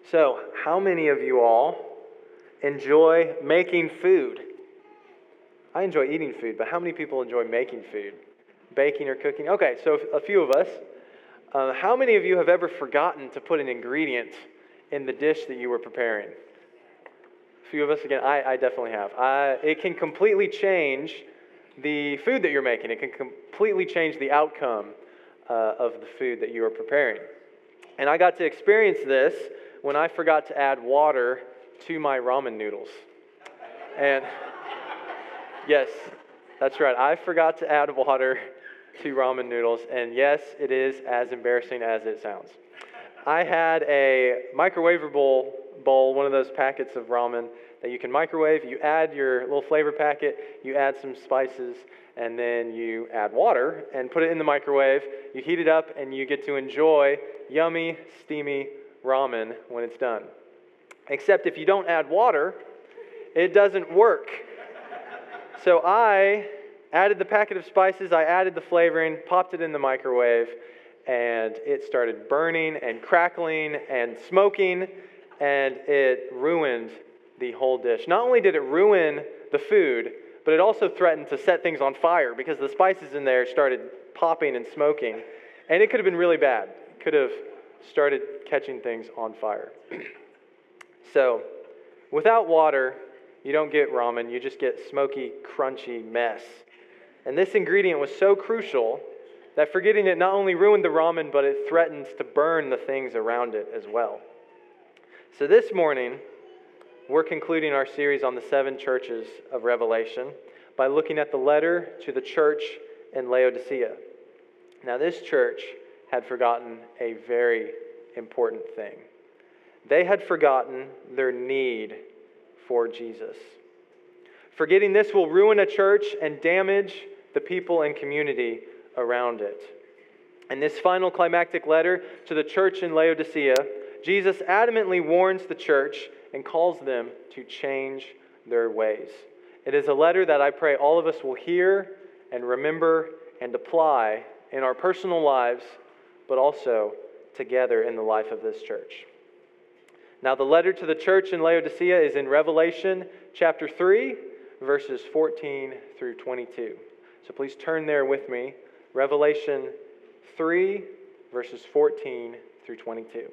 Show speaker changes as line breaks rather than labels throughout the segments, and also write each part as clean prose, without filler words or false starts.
So, how many of you all enjoy making food? I enjoy eating food, but how many people enjoy making food? Baking or cooking? Okay, so a few of us. How many of you have ever forgotten to put an ingredient in the dish that you were preparing? A few of us, again, I definitely have. It can completely change the food that you're making. It can completely change the outcome of the food that you are preparing. And I got to experience this when I forgot to add water to my ramen noodles. And yes, that's right. I forgot to add water to ramen noodles. And yes, it is as embarrassing as it sounds. I had a microwavable bowl, one of those packets of ramen that you can microwave. You add your little flavor packet, you add some spices, and then you add water and put it in the microwave. You heat it up, and you get to enjoy yummy, steamy ramen when it's done. Except if you don't add water, it doesn't work. So I added the packet of spices, I added the flavoring, popped it in the microwave, and it started burning and crackling and smoking, and it ruined the whole dish. Not only did it ruin the food, but it also threatened to set things on fire because the spices in there started popping and smoking, and it could have been really bad. It could have started catching things on fire. So, without water, you don't get ramen, you just get smoky, crunchy mess. And this ingredient was so crucial that forgetting it not only ruined the ramen, but it threatens to burn the things around it as well. So this morning, we're concluding our series on the 7 churches of Revelation by looking at the letter to the church in Laodicea. Now, this church had forgotten a very important thing. They had forgotten their need for Jesus. Forgetting this will ruin a church and damage the people and community around it. In this final climactic letter to the church in Laodicea, Jesus adamantly warns the church and calls them to change their ways. It is a letter that I pray all of us will hear and remember and apply in our personal lives, but also together in the life of this church. Now, the letter to the church in Laodicea is in Revelation chapter 3, verses 14 through 22. So please turn there with me. Revelation 3, verses 14 through 22.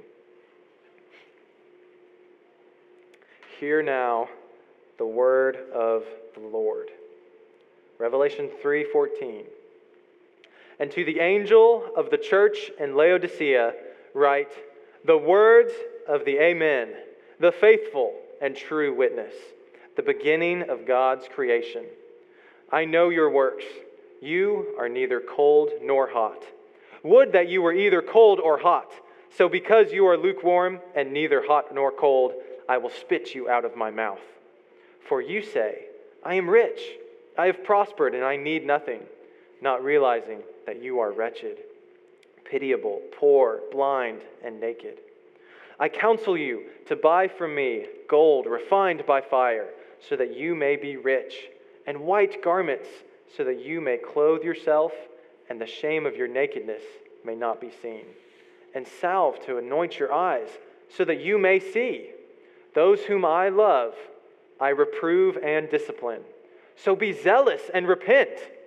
Hear now the word of the Lord. Revelation 3:14. And to the angel of the church in Laodicea write, the words of the Amen, the faithful and true witness, the beginning of God's creation. I know your works. You are neither cold nor hot. Would that you were either cold or hot. So because you are lukewarm and neither hot nor cold, I will spit you out of my mouth. For you say, I am rich, I have prospered, and I need nothing, not realizing that you are wretched, pitiable, poor, blind, and naked. I counsel you to buy from me gold refined by fire, so that you may be rich, and white garments, so that you may clothe yourself, and the shame of your nakedness may not be seen, and salve to anoint your eyes, so that you may see. Those whom I love, I reprove and discipline. So be zealous and repent.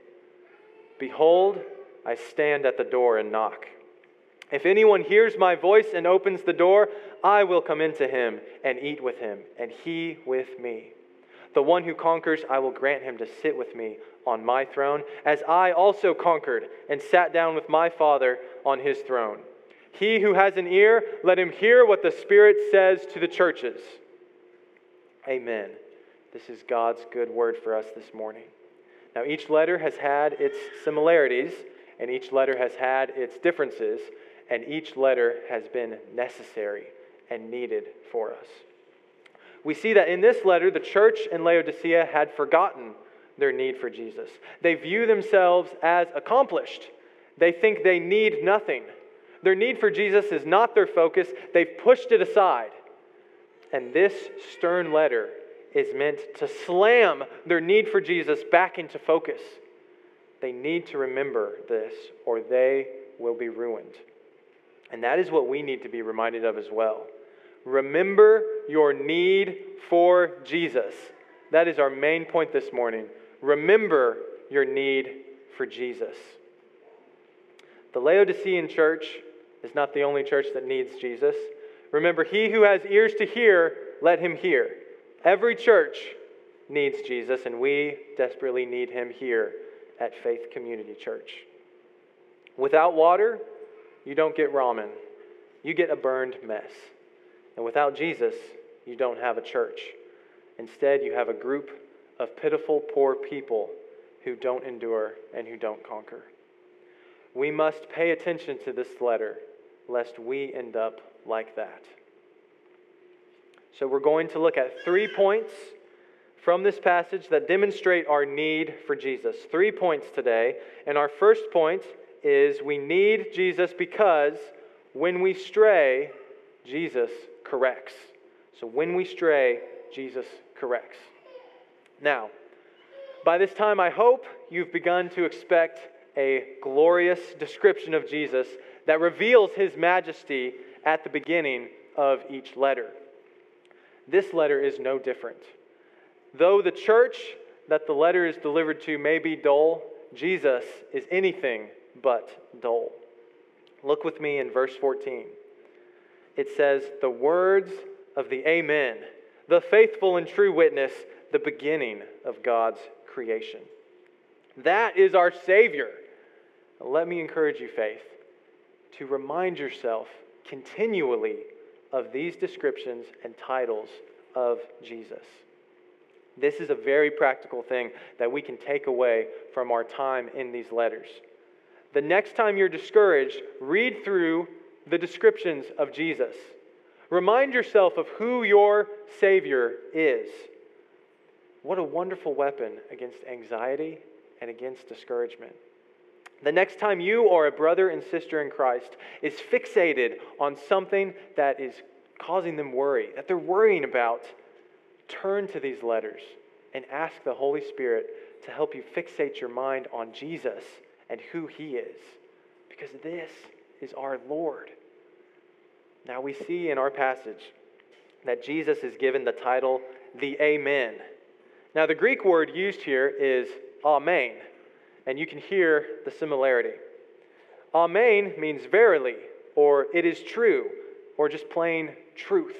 Behold, I stand at the door and knock. If anyone hears my voice and opens the door, I will come into him and eat with him, and he with me. The one who conquers, I will grant him to sit with me on my throne, as I also conquered and sat down with my Father on his throne. He who has an ear, let him hear what the Spirit says to the churches. Amen. This is God's good word for us this morning. Now, each letter has had its similarities, and each letter has had its differences, and each letter has been necessary and needed for us. We see that in this letter, the church in Laodicea had forgotten their need for Jesus. They view themselves as accomplished. They think they need nothing. Their need for Jesus is not their focus. They've pushed it aside. And this stern letter is meant to slam their need for Jesus back into focus. They need to remember this, or they will be ruined. And that is what we need to be reminded of as well. Remember your need for Jesus. That is our main point this morning. Remember your need for Jesus. The Laodicean church is not the only church that needs Jesus. Remember, he who has ears to hear, let him hear. Every church needs Jesus, and we desperately need him here at Faith Community Church. Without water, you don't get ramen. You get a burned mess. And without Jesus, you don't have a church. Instead, you have a group of pitiful, poor people who don't endure and who don't conquer. We must pay attention to this letter, lest we end up like that. So we're going to look at 3 points from this passage that demonstrate our need for Jesus. 3 points today. And our first point is we need Jesus because when we stray, Jesus corrects. So when we stray, Jesus corrects. Now, by this time, I hope you've begun to expect a glorious description of Jesus that reveals his majesty at the beginning of each letter. This letter is no different. Though the church that the letter is delivered to may be dull, Jesus is anything but dull. Look with me in verse 14. It says, "The words of the Amen, the faithful and true witness, the beginning of God's creation." That is our Savior. Now, let me encourage you, Faith, to remind yourself continually of these descriptions and titles of Jesus. This is a very practical thing that we can take away from our time in these letters. The next time you're discouraged, read through the descriptions of Jesus. Remind yourself of who your Savior is. What a wonderful weapon against anxiety and against discouragement. The next time you or a brother and sister in Christ is fixated on something that is causing them worry, that they're worrying about, turn to these letters and ask the Holy Spirit to help you fixate your mind on Jesus and who He is, because this is our Lord. Now we see in our passage that Jesus is given the title, the Amen. Now the Greek word used here is Amen, and you can hear the similarity. Amen means verily, or it is true, or just plain truth.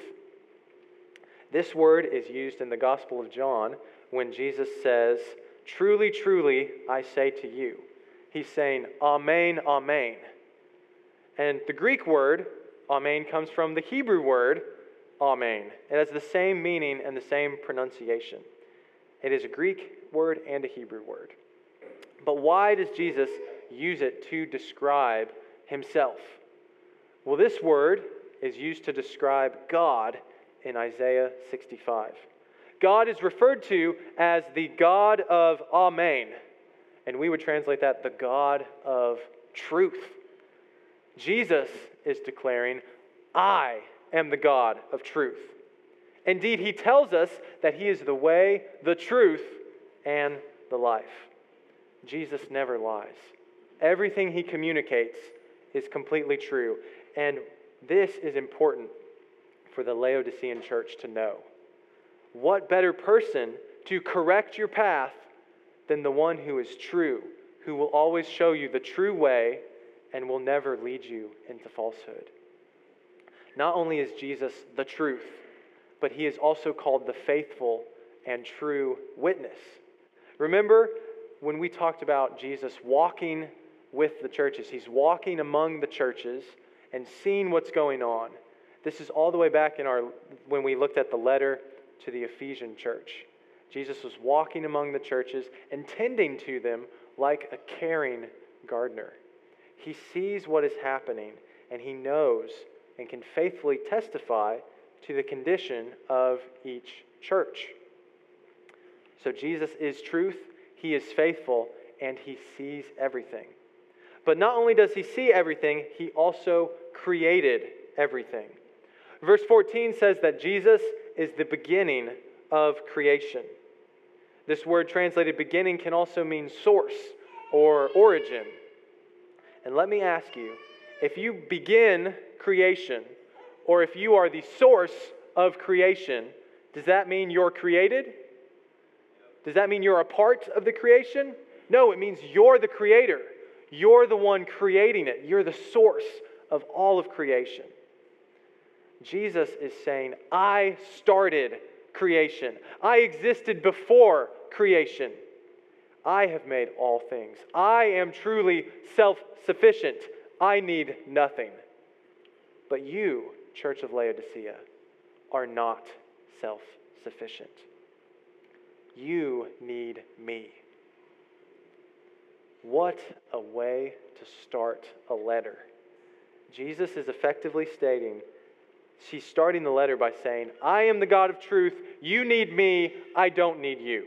This word is used in the Gospel of John when Jesus says, "Truly, truly, I say to you." He's saying, Amen, Amen. And the Greek word, Amen, comes from the Hebrew word, Amen. It has the same meaning and the same pronunciation. It is a Greek word and a Hebrew word. But why does Jesus use it to describe Himself? Well, this word is used to describe God in Isaiah 65. God is referred to as the God of Amen, and we would translate that the God of truth. Jesus is declaring, I am the God of truth. Indeed, He tells us that He is the way, the truth, and the life. Jesus never lies. Everything He communicates is completely true, and this is important for the Laodicean church to know. What better person to correct your path than the one who is true, who will always show you the true way and will never lead you into falsehood? Not only is Jesus the truth, but He is also called the faithful and true witness. Remember when we talked about Jesus walking with the churches? He's walking among the churches and seeing what's going on. This is all the way back when we looked at the letter to the Ephesian church. Jesus was walking among the churches and tending to them like a caring gardener. He sees what is happening, and He knows and can faithfully testify to the condition of each church. So Jesus is truth, He is faithful, and He sees everything. But not only does He see everything, He also created everything. Verse 14 says that Jesus is the beginning of creation. This word translated beginning can also mean source or origin. And let me ask you, if you begin creation or if you are the source of creation, does that mean you're created? Does that mean you're a part of the creation? No, it means you're the creator. You're the one creating it. You're the source of all of creation. Jesus is saying, I started creation. I existed before creation. I have made all things. I am truly self-sufficient. I need nothing. But you, Church of Laodicea, are not self-sufficient. You need me. What a way to start a letter. Jesus is effectively stating, she's starting the letter by saying, I am the God of truth. You need me. I don't need you.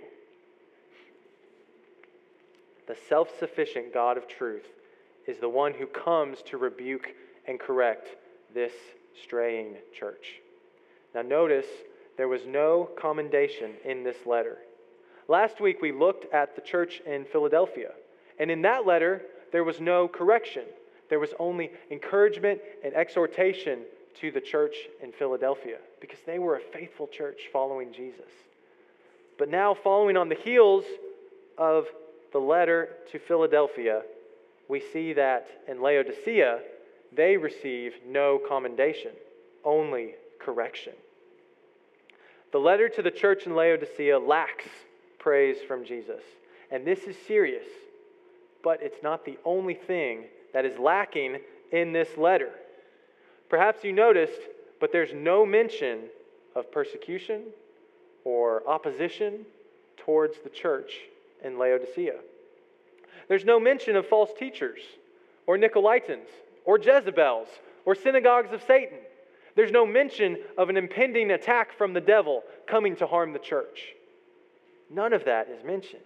The self-sufficient God of truth is the one who comes to rebuke and correct this straying church. Now notice, there was no commendation in this letter. Last week we looked at the church in Philadelphia, and in that letter there was no correction. There was only encouragement and exhortation to the church in Philadelphia because they were a faithful church following Jesus. But now, following on the heels of the letter to Philadelphia, we see that in Laodicea, they receive no commendation, only correction. The letter to the church in Laodicea lacks praise from Jesus. And this is serious, but it's not the only thing that is lacking in this letter. Perhaps you noticed, but there's no mention of persecution or opposition towards the church in Laodicea. There's no mention of false teachers or Nicolaitans or Jezebels or synagogues of Satan. There's no mention of an impending attack from the devil coming to harm the church. None of that is mentioned.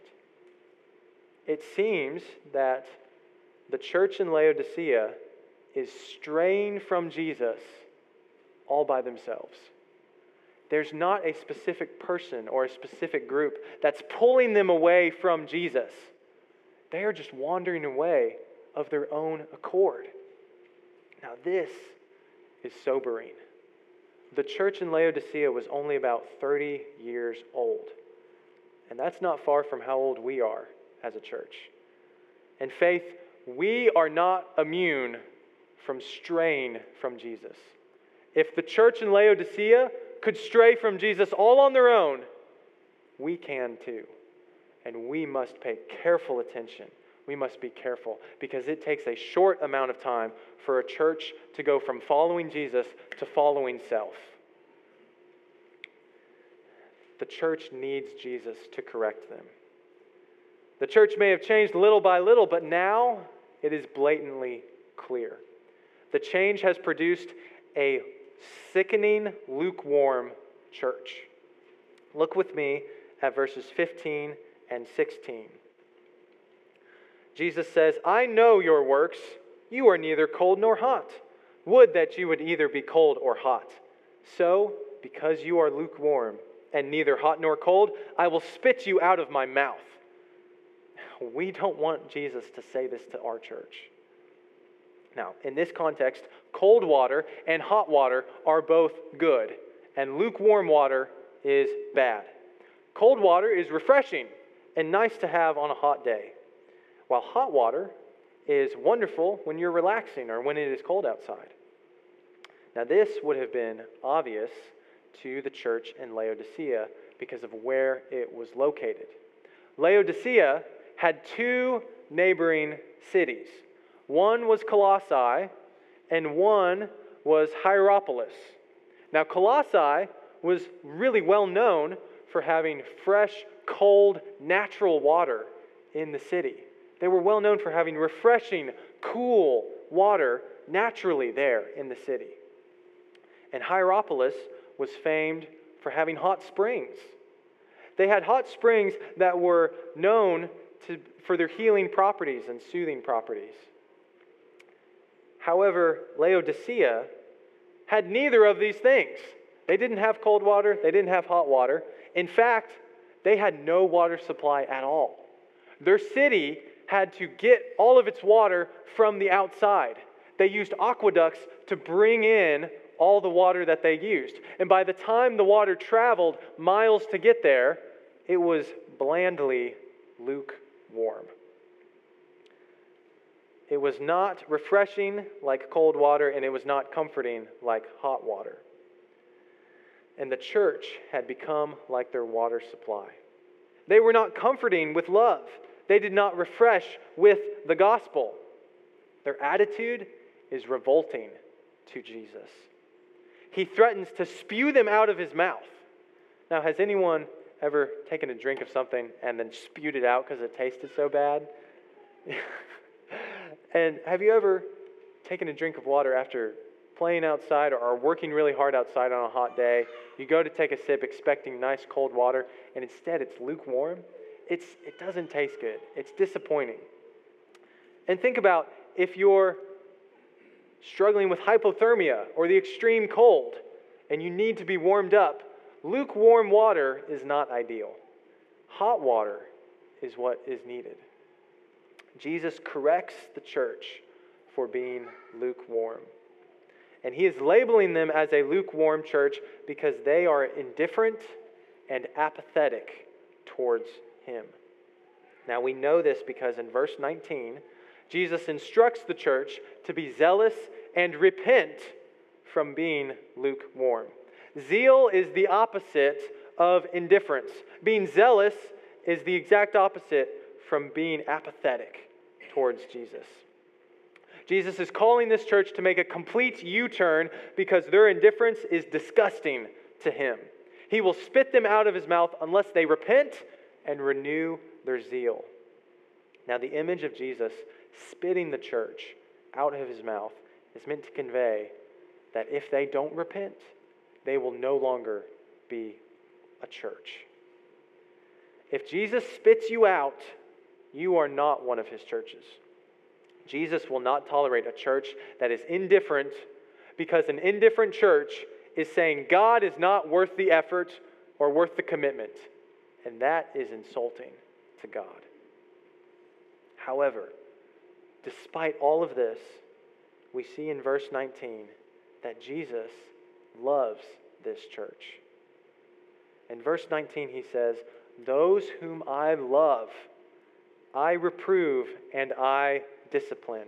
It seems that the church in Laodicea is straying from Jesus all by themselves. There's not a specific person or a specific group that's pulling them away from Jesus. They are just wandering away of their own accord. Now this is sobering. The church in Laodicea was only about 30 years old. And that's not far from how old we are as a church. And faith, we are not immune from straying from Jesus. If the church in Laodicea could stray from Jesus all on their own, we can too. And we must pay careful attention. We must be careful because it takes a short amount of time for a church to go from following Jesus to following self. The church needs Jesus to correct them. The church may have changed little by little, but now it is blatantly clear. The change has produced a sickening, lukewarm church. Look with me at verses 15 and 16. Jesus says, I know your works. You are neither cold nor hot. Would that you would either be cold or hot. So, because you are lukewarm and neither hot nor cold, I will spit you out of my mouth. We don't want Jesus to say this to our church. Now, in this context, cold water and hot water are both good, and lukewarm water is bad. Cold water is refreshing and nice to have on a hot day, while hot water is wonderful when you're relaxing or when it is cold outside. Now, this would have been obvious to the church in Laodicea because of where it was located. Laodicea had two neighboring cities. One was Colossae, and one was Hierapolis. Now, Colossae was really well known for having fresh, cold, natural water in the city. They were well known for having refreshing, cool water naturally there in the city. And Hierapolis was famed for having hot springs. They had hot springs that were known for their healing properties and soothing properties. However, Laodicea had neither of these things. They didn't have cold water. They didn't have hot water. In fact, they had no water supply at all. Their city had to get all of its water from the outside. They used aqueducts to bring in all the water that they used. And by the time the water traveled miles to get there, it was blandly lukewarm. It was not refreshing like cold water, and it was not comforting like hot water. And the church had become like their water supply. They were not comforting with love. They did not refresh with the gospel. Their attitude is revolting to Jesus. He threatens to spew them out of his mouth. Now, has anyone ever taken a drink of something and then spewed it out because it tasted so bad? And have you ever taken a drink of water after playing outside or working really hard outside on a hot day? You go to take a sip expecting nice cold water, and instead it's lukewarm. It doesn't taste good. It's disappointing. And think about if you're struggling with hypothermia or the extreme cold and you need to be warmed up, lukewarm water is not ideal. Hot water is what is needed. Jesus corrects the church for being lukewarm. And he is labeling them as a lukewarm church because they are indifferent and apathetic towards him. Now we know this because in verse 19, Jesus instructs the church to be zealous and repent from being lukewarm. Zeal is the opposite of indifference. Being zealous is the exact opposite from being apathetic towards Jesus. Jesus is calling this church to make a complete U-turn because their indifference is disgusting to him. He will spit them out of his mouth unless they repent and renew their zeal. Now, the image of Jesus spitting the church out of his mouth is meant to convey that if they don't repent, they will no longer be a church. If Jesus spits you out, you are not one of his churches. Jesus will not tolerate a church that is indifferent, because an indifferent church is saying God is not worth the effort or worth the commitment. And that is insulting to God. However, despite all of this, we see in verse 19 that Jesus loves this church. In verse 19 he says, "Those whom I love, I reprove and I discipline.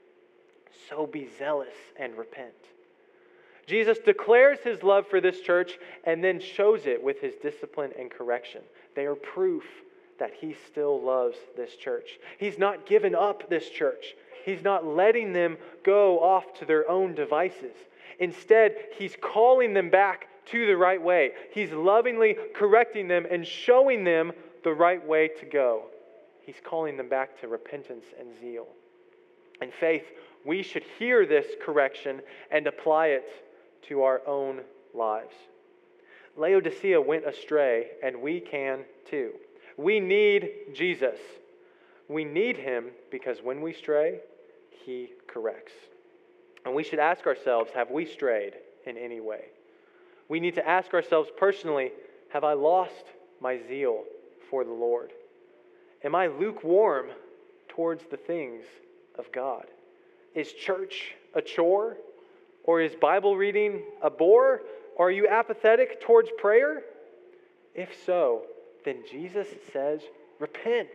So be zealous and repent." Jesus declares his love for this church and then shows it with his discipline and correction. They are proof that he still loves this church. He's not given up this church. He's not letting them go off to their own devices. Instead, he's calling them back to the right way. He's lovingly correcting them and showing them the right way to go. He's calling them back to repentance and zeal. In faith, we should hear this correction and apply it to our own lives. Laodicea went astray, and we can too. We need Jesus. We need him because when we stray, he corrects. And we should ask ourselves, have we strayed in any way? We need to ask ourselves personally, have I lost my zeal for the Lord? Am I lukewarm towards the things of God? Is church a chore? Or is Bible reading a bore? Or are you apathetic towards prayer? If so, then Jesus says, repent.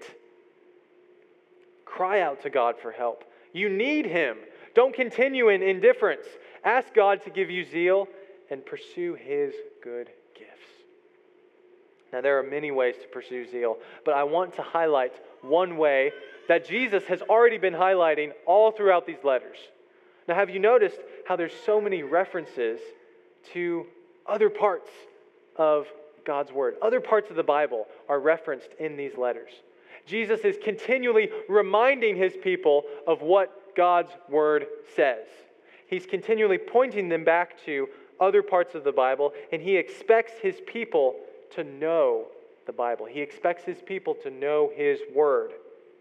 Cry out to God for help. You need him. Don't continue in indifference. Ask God to give you zeal and pursue his good gifts. Now, there are many ways to pursue zeal, but I want to highlight one way that Jesus has already been highlighting all throughout these letters. Now, have you noticed how there's so many references to other parts of God's Word? Other parts of the Bible are referenced in these letters. Jesus is continually reminding his people of what God's Word says. He's continually pointing them back to other parts of the Bible, and he expects his people to know the Bible. He expects his people to know his Word.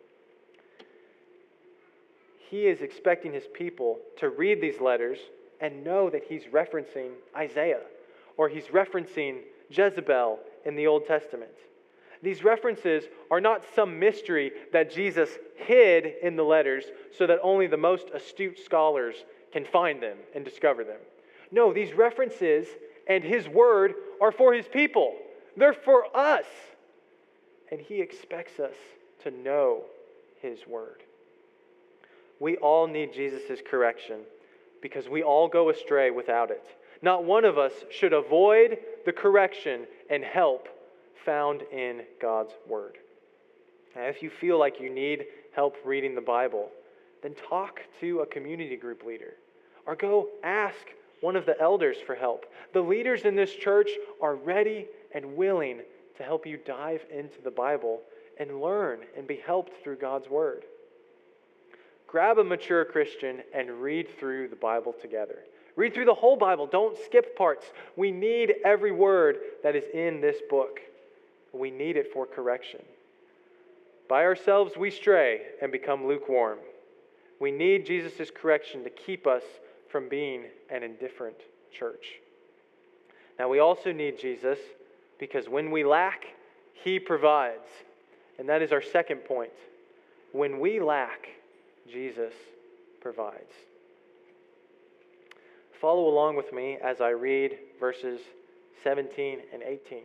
He is expecting his people to read these letters and know that he's referencing Isaiah, or he's referencing Jezebel in the Old Testament. These references are not some mystery that Jesus hid in the letters so that only the most astute scholars can find them and discover them. No, these references and his word are for his people. They're for us. And he expects us to know his word. We all need Jesus' correction because we all go astray without it. Not one of us should avoid the correction and help found in God's word. Now, if you feel like you need help reading the Bible, then talk to a community group leader or go ask one of the elders for help. The leaders in this church are ready and willing to help you dive into the Bible and learn and be helped through God's word. Grab a mature Christian and read through the Bible together. Read through the whole Bible. Don't skip parts. We need every word that is in this book. We need it for correction. By ourselves we stray and become lukewarm. We need Jesus' correction to keep us from being an indifferent church. Now we also need Jesus because when we lack, he provides. And that is our second point. When we lack, Jesus provides. Follow along with me as I read verses 17 and 18.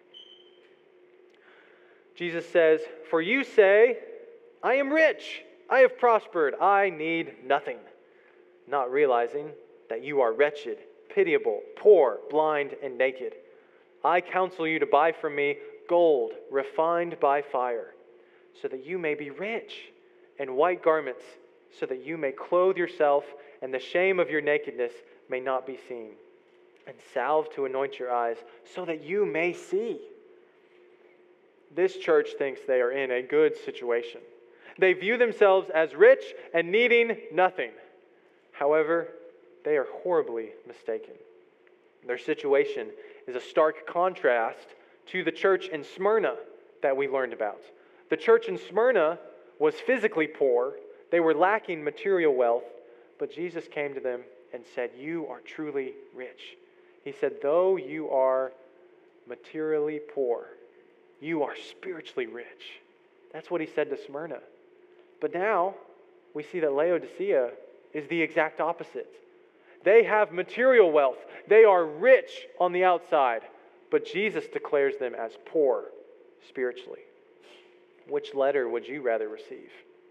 Jesus says, "For you say, 'I am rich, I have prospered, I need nothing,' not realizing that you are wretched, pitiable, poor, blind, and naked. I counsel you to buy from me gold refined by fire, so that you may be rich, and white garments, so that you may clothe yourself, and the shame of your nakedness may not be seen, and salve to anoint your eyes, so that you may see." This church thinks they are in a good situation. They view themselves as rich and needing nothing. However, they are horribly mistaken. Their situation is a stark contrast to the church in Smyrna that we learned about. The church in Smyrna was physically poor. They were lacking material wealth, but Jesus came to them and said, "You are truly rich." He said, "Though you are materially poor, you are spiritually rich." That's what he said to Smyrna. But now we see that Laodicea is the exact opposite. They have material wealth. They are rich on the outside, but Jesus declares them as poor spiritually. Which letter would you rather receive?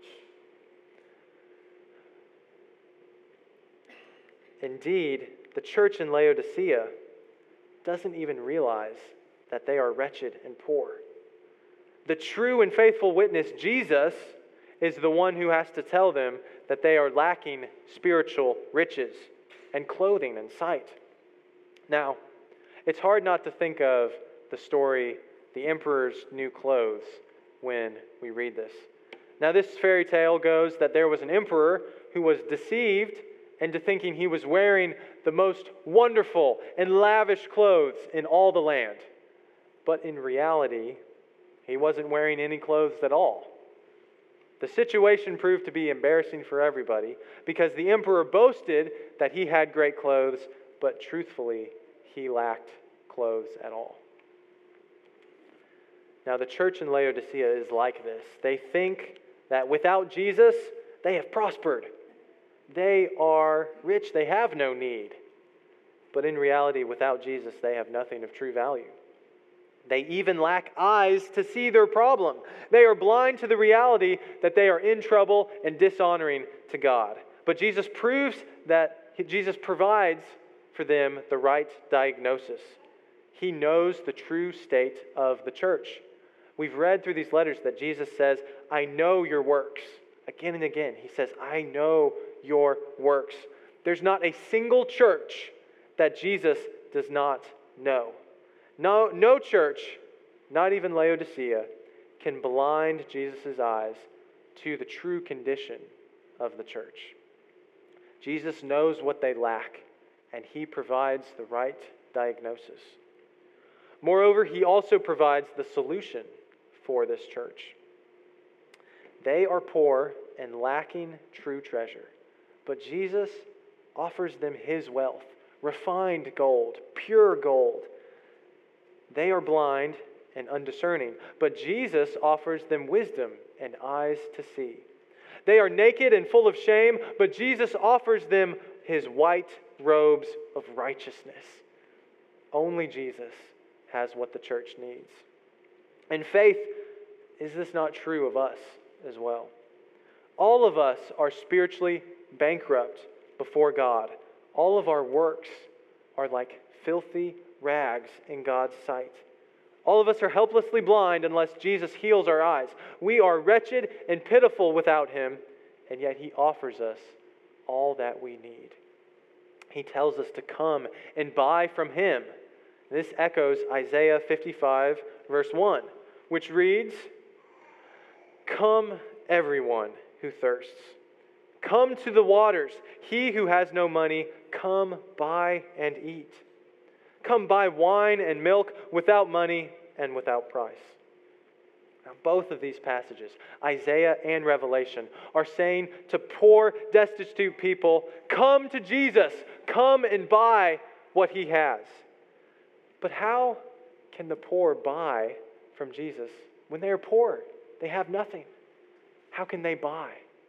Indeed, the church in Laodicea doesn't even realize that they are wretched and poor. The true and faithful witness, Jesus, is the one who has to tell them that they are lacking spiritual riches and clothing and sight. Now, it's hard not to think of the story, The Emperor's New Clothes, when we read this. Now, this fairy tale goes that there was an emperor who was deceived into thinking he was wearing the most wonderful and lavish clothes in all the land. But in reality, he wasn't wearing any clothes at all. The situation proved to be embarrassing for everybody because the emperor boasted that he had great clothes, but truthfully, he lacked clothes at all. Now, the church in Laodicea is like this. They think that without Jesus, they have prospered. They are rich. They have no need. But in reality, without Jesus, they have nothing of true value. They even lack eyes to see their problem. They are blind to the reality that they are in trouble and dishonoring to God. But Jesus proves that Jesus provides for them the right diagnosis. He knows the true state of the church. We've read through these letters that Jesus says, "I know your works." Again and again, he says, "I know your works." There's not a single church that Jesus does not know. No church, not even Laodicea, can blind Jesus' eyes to the true condition of the church. Jesus knows what they lack, and he provides the right diagnosis. Moreover, he also provides the solution for this church. They are poor and lacking true treasure, but Jesus offers them his wealth, refined gold, pure gold. They are blind and undiscerning, but Jesus offers them wisdom and eyes to see. They are naked and full of shame, but Jesus offers them his white robes of righteousness. Only Jesus has what the church needs. And faith, is this not true of us as well? All of us are spiritually bankrupt before God. All of our works are like filthy rags in God's sight. All of us are helplessly blind unless Jesus heals our eyes. We are wretched and pitiful without Him, and yet He offers us all that we need. He tells us to come and buy from Him. This echoes Isaiah 55, verse 1, which reads, "Come, everyone who thirsts. Come to the waters. He who has no money, come buy and eat. Come buy wine and milk without money and without price." Now, both of these passages, Isaiah and Revelation, are saying to poor, destitute people, come to Jesus. Come and buy what He has. But how can the poor buy from Jesus when they are poor? They have nothing. How can they buy?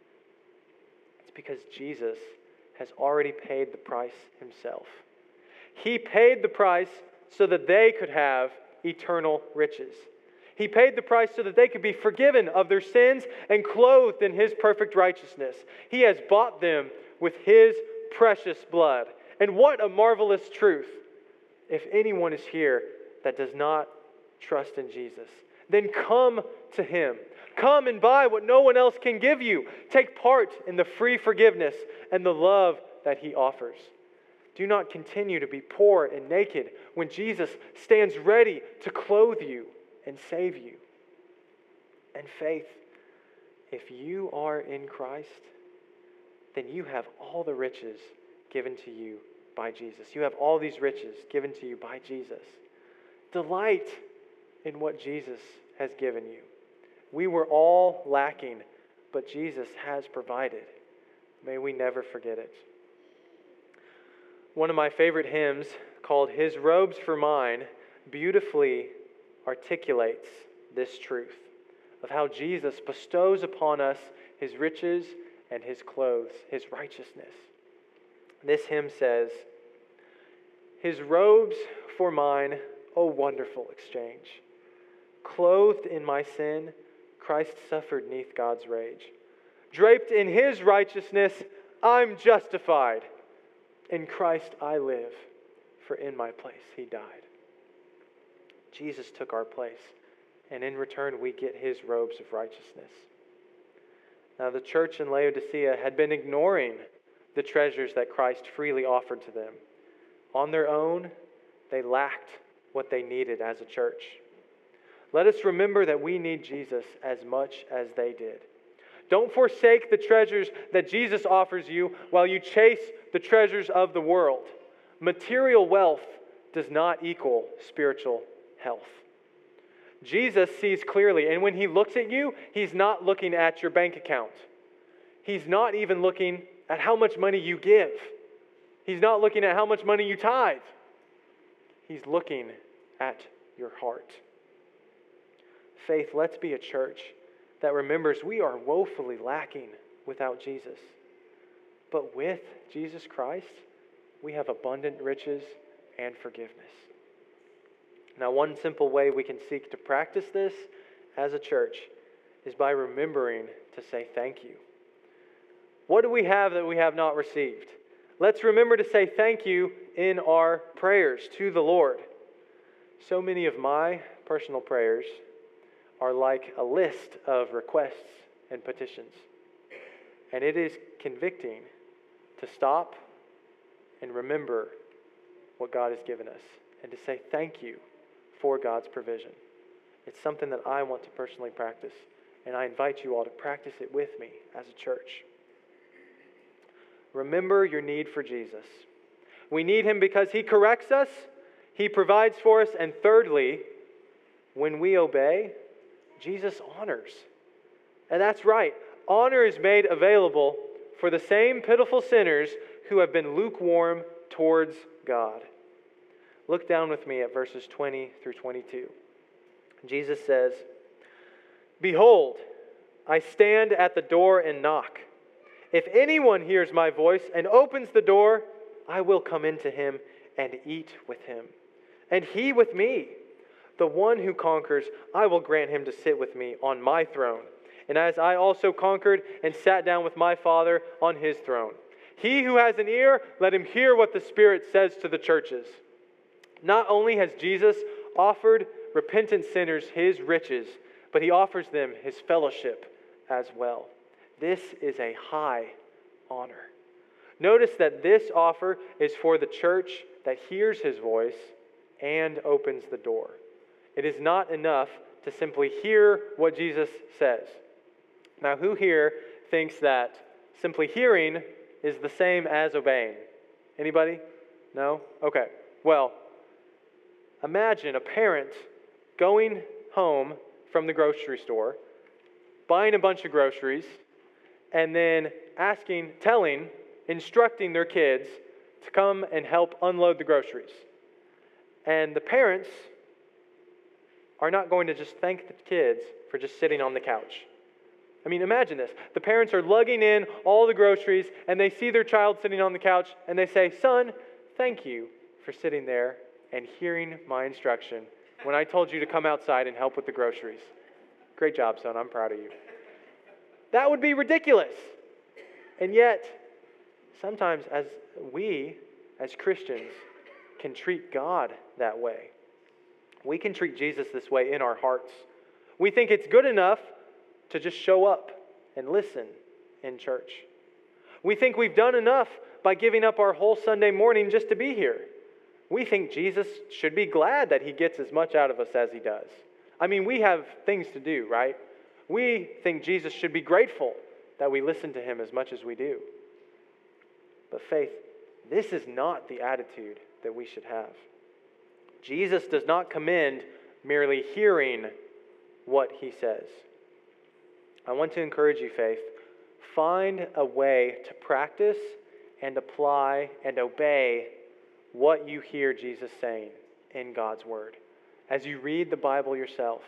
It's because Jesus has already paid the price Himself. He paid the price so that they could have eternal riches. He paid the price so that they could be forgiven of their sins and clothed in His perfect righteousness. He has bought them with His precious blood. And what a marvelous truth. If anyone is here that does not trust in Jesus, then come to Him. Come and buy what no one else can give you. Take part in the free forgiveness and the love that He offers. Do not continue to be poor and naked when Jesus stands ready to clothe you and save you. And faith, if you are in Christ, then you have all the riches given to you by Jesus. You have all these riches given to you by Jesus. Delight in what Jesus has given you. We were all lacking, but Jesus has provided. May we never forget it. One of my favorite hymns, called "His Robes for Mine," beautifully articulates this truth of how Jesus bestows upon us His riches and His clothes, His righteousness. This hymn says, "His robes for mine, oh wonderful exchange. Clothed in my sin, Christ suffered 'neath God's rage. Draped in His righteousness, I'm justified. In Christ I live, for in my place He died." Jesus took our place, and in return we get His robes of righteousness. Now the church in Laodicea had been ignoring the treasures that Christ freely offered to them. On their own, they lacked what they needed as a church. Let us remember that we need Jesus as much as they did. Don't forsake the treasures that Jesus offers you while you chase the treasures of the world. Material wealth does not equal spiritual health. Jesus sees clearly, and when He looks at you, He's not looking at your bank account. He's not even looking at how much money you give. He's not looking at how much money you tithe. He's looking at your heart. Faith, let's be a church that remembers we are woefully lacking without Jesus. But with Jesus Christ, we have abundant riches and forgiveness. Now, one simple way we can seek to practice this as a church is by remembering to say thank you. What do we have that we have not received? Let's remember to say thank you in our prayers to the Lord. So many of my personal prayers are like a list of requests and petitions. And it is convicting to stop and remember what God has given us and to say thank you for God's provision. It's something that I want to personally practice, and I invite you all to practice it with me as a church. Remember your need for Jesus. We need Him because He corrects us, He provides for us, and thirdly, when we obey, Jesus honors. And that's right. Honor is made available for the same pitiful sinners who have been lukewarm towards God. Look down with me at verses 20 through 22. Jesus says, "Behold, I stand at the door and knock. If anyone hears my voice and opens the door, I will come into him and eat with him, and he with me. The one who conquers, I will grant him to sit with me on my throne, and as I also conquered and sat down with my Father on his throne. He who has an ear, let him hear what the Spirit says to the churches. Not only has Jesus offered repentant sinners his riches, but he offers them his fellowship as well. This is a high honor. Notice that this offer is for the church that hears his voice and opens the door. It is not enough to simply hear what Jesus says. Now, who here thinks that simply hearing is the same as obeying? Anybody? No? Okay. Well, imagine a parent going home from the grocery store, buying a bunch of groceries, and then instructing their kids to come and help unload the groceries. And the parents are not going to just thank the kids for just sitting on the couch. I mean, imagine this. The parents are lugging in all the groceries, and they see their child sitting on the couch, and they say, "Son, thank you for sitting there and hearing my instruction when I told you to come outside and help with the groceries. Great job, son. I'm proud of you." That would be ridiculous. And yet, sometimes we, as Christians, can treat God that way. We can treat Jesus this way in our hearts. We think it's good enough to just show up and listen in church. We think we've done enough by giving up our whole Sunday morning just to be here. We think Jesus should be glad that he gets as much out of us as he does. I mean, we have things to do, right? We think Jesus should be grateful that we listen to him as much as we do. But faith, this is not the attitude that we should have. Jesus does not commend merely hearing what he says. I want to encourage you, faith, find a way to practice and apply and obey what you hear Jesus saying in God's Word. As you read the Bible yourself,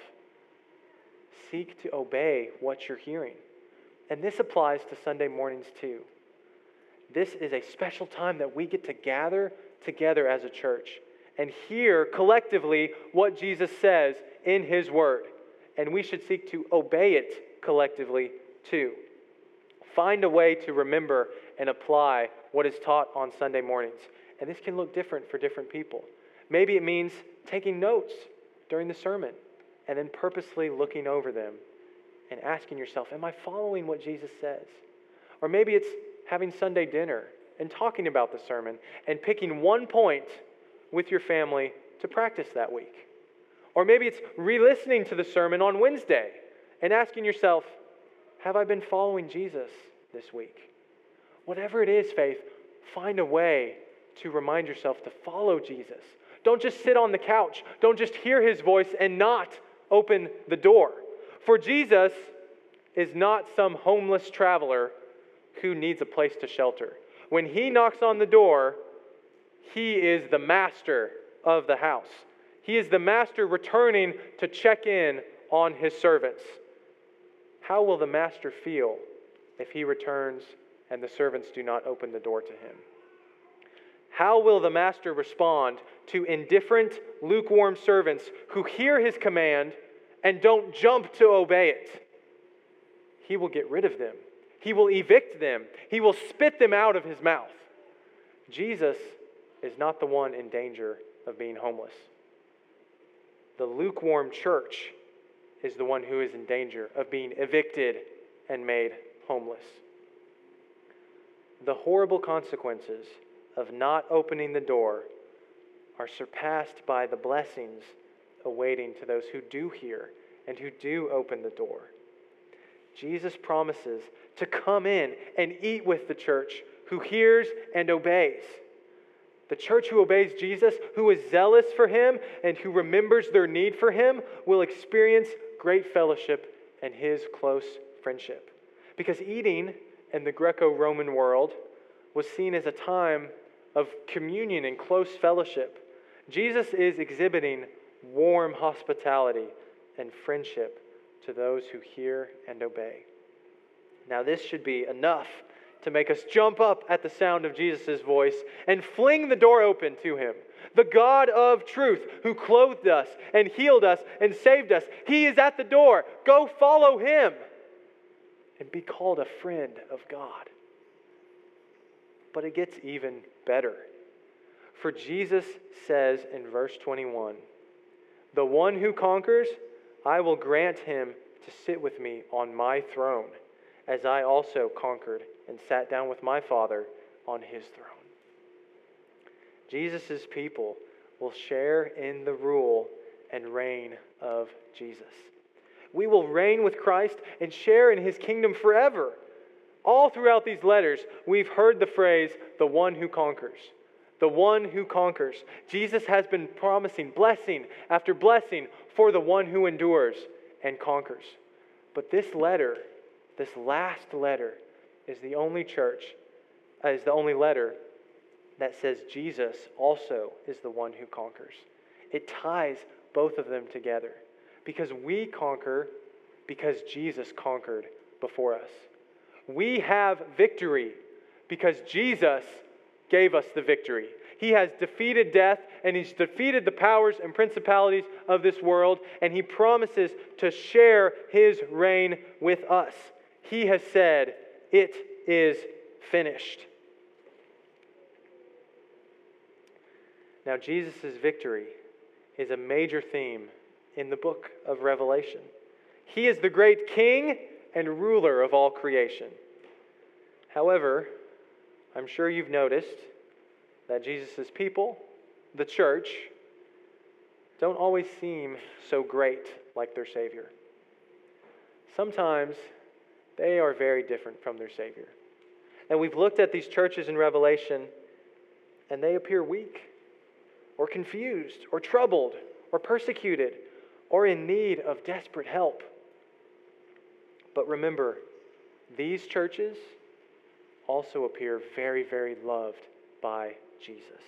seek to obey what you're hearing. And this applies to Sunday mornings too. This is a special time that we get to gather together as a church and hear collectively what Jesus says in his Word. And we should seek to obey it collectively too. Find a way to remember and apply what is taught on Sunday mornings. And this can look different for different people. Maybe it means taking notes during the sermon and then purposely looking over them and asking yourself, am I following what Jesus says? Or maybe it's having Sunday dinner and talking about the sermon and picking one point with your family to practice that week. Or maybe it's re-listening to the sermon on Wednesday and asking yourself, have I been following Jesus this week? Whatever it is, faith, find a way to remind yourself to follow Jesus. Don't just sit on the couch. Don't just hear his voice and not open the door. For Jesus is not some homeless traveler who needs a place to shelter. When he knocks on the door, he is the master of the house. He is the master returning to check in on his servants. How will the master feel if he returns and the servants do not open the door to him? How will the master respond to indifferent, lukewarm servants who hear his command and don't jump to obey it? He will get rid of them. He will evict them. He will spit them out of his mouth. Jesus is not the one in danger of being homeless. The lukewarm church is the one who is in danger of being evicted and made homeless. The horrible consequences of not opening the door are surpassed by the blessings awaiting to those who do hear and who do open the door. Jesus promises to come in and eat with the church who hears and obeys. The church who obeys Jesus, who is zealous for him and who remembers their need for him, will experience great fellowship and his close friendship. Because eating in the Greco-Roman world was seen as a time of communion and close fellowship. Jesus is exhibiting warm hospitality and friendship to those who hear and obey. Now, this should be enough to make us jump up at the sound of Jesus' voice and fling the door open to him. The God of truth who clothed us and healed us and saved us. He is at the door. Go follow him and be called a friend of God. But it gets even better. For Jesus says in verse 21, "The one who conquers, I will grant him to sit with me on my throne, as I also conquered and sat down with my Father on his throne." Jesus' people will share in the rule and reign of Jesus. We will reign with Christ and share in his kingdom forever. All throughout these letters, we've heard the phrase, "the one who conquers." The one who conquers. Jesus has been promising blessing after blessing for the one who endures and conquers. But this letter, this last letter, is the only letter that says Jesus also is the one who conquers. It ties both of them together because we conquer because Jesus conquered before us. We have victory because Jesus gave us the victory. He has defeated death and he's defeated the powers and principalities of this world, and he promises to share his reign with us. He has said, "It is finished." Now, Jesus' victory is a major theme in the book of Revelation. He is the great king and ruler of all creation. However, I'm sure you've noticed that Jesus' people, the church, don't always seem so great like their Savior. Sometimes they are very different from their Savior. And we've looked at these churches in Revelation, and they appear weak, or confused, or troubled, or persecuted, or in need of desperate help. But remember, these churches also appear very, very loved by Jesus.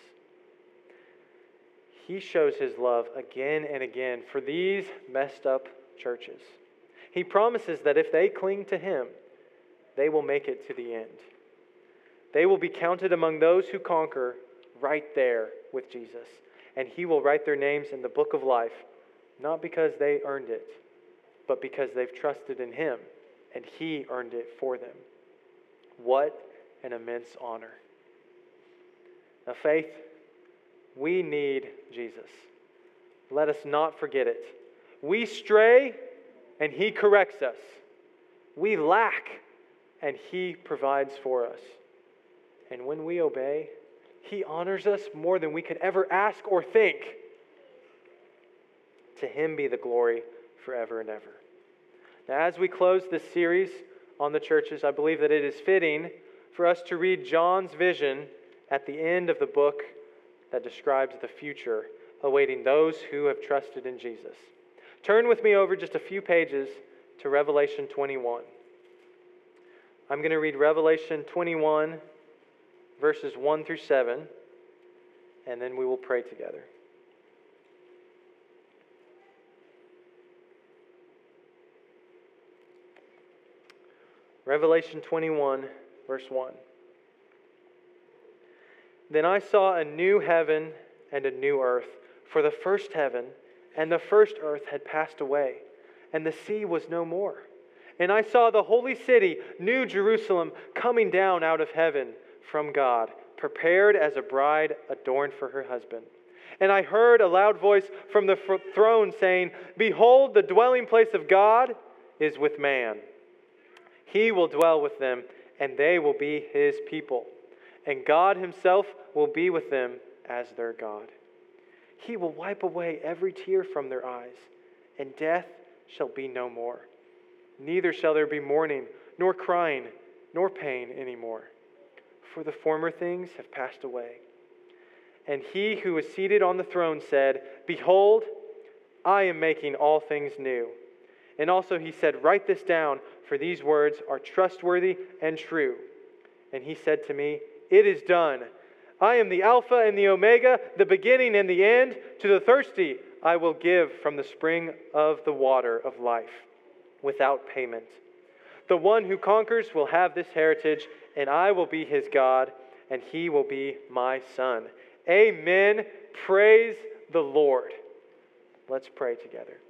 He shows his love again and again for these messed up churches. He promises that if they cling to him, they will make it to the end. They will be counted among those who conquer right there with Jesus. And he will write their names in the book of life, not because they earned it, but because they've trusted in him and he earned it for them. What an immense honor. Now, faith, we need Jesus. Let us not forget it. We stray and he corrects us. We lack and he provides for us. And when we obey, he honors us more than we could ever ask or think. To him be the glory forever and ever. Now, as we close this series on the churches, I believe that it is fitting for us to read John's vision at the end of the book that describes the future awaiting those who have trusted in Jesus. Turn with me over just a few pages to Revelation 21. I'm going to read Revelation 21, verses 1 through 7, and then we will pray together. Revelation 21, verse 1. Then I saw a new heaven and a new earth, for the first heaven and the first earth had passed away, and the sea was no more. And I saw the holy city, New Jerusalem, coming down out of heaven from God, prepared as a bride adorned for her husband. And I heard a loud voice from the throne saying, "Behold, the dwelling place of God is with man. He will dwell with them, and they will be his people. And God himself will be with them as their God. He will wipe away every tear from their eyes, and death shall be no more. Neither shall there be mourning, nor crying, nor pain anymore. For the former things have passed away." And he who was seated on the throne said, "Behold, I am making all things new." And also he said, "Write this down, for these words are trustworthy and true." And he said to me, "It is done. I am the Alpha and the Omega, the beginning and the end. To the thirsty I will give from the spring of the water of life, without payment. The one who conquers will have this heritage, and I will be his God, and he will be my son. Amen. Praise the Lord. Let's pray together.